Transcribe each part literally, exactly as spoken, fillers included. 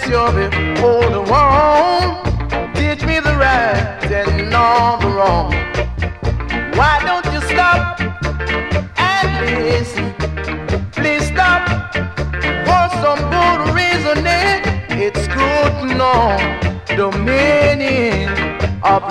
experience you're the older one. Teach me the right and all the wrong. Why don't you stop and listen? Please stop for some good reasoning. It's good to know the meaning of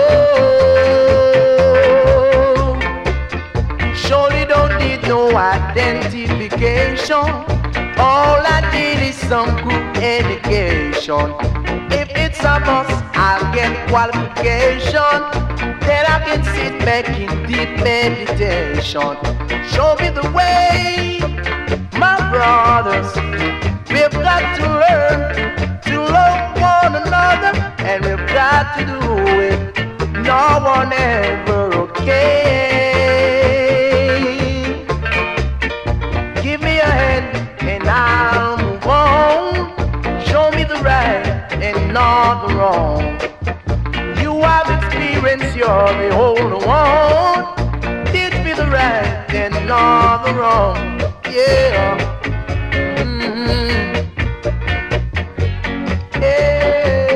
love. Surely don't need no identification. All I need is some good education. If it's a must, I'll get qualification. Then I can sit back in deep meditation. Show me the way, my brothers. We've got to learn to love one another, and we've got to do it. No one ever okay. Give me a hand and I'll move on. Show me the right and not the wrong. You have experience, you're the older one. Teach me the right and not the wrong. Yeah. Mm-hmm. Yeah.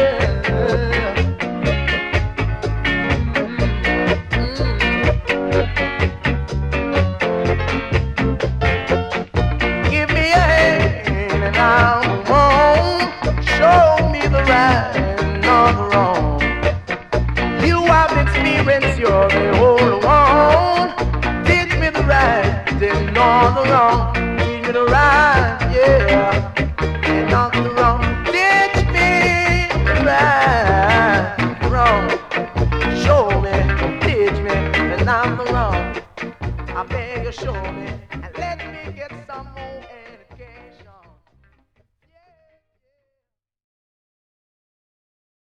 Mm-hmm. Give me a hand and I'll move on. Show me the right and not the wrong. You have experience, you're the older one. Teach me the right and not the wrong. Teach me the right, yeah, and not the wrong. Teach me the right, wrong. Show me, teach me, and not the wrong. I beg you, show me, and let me get some more.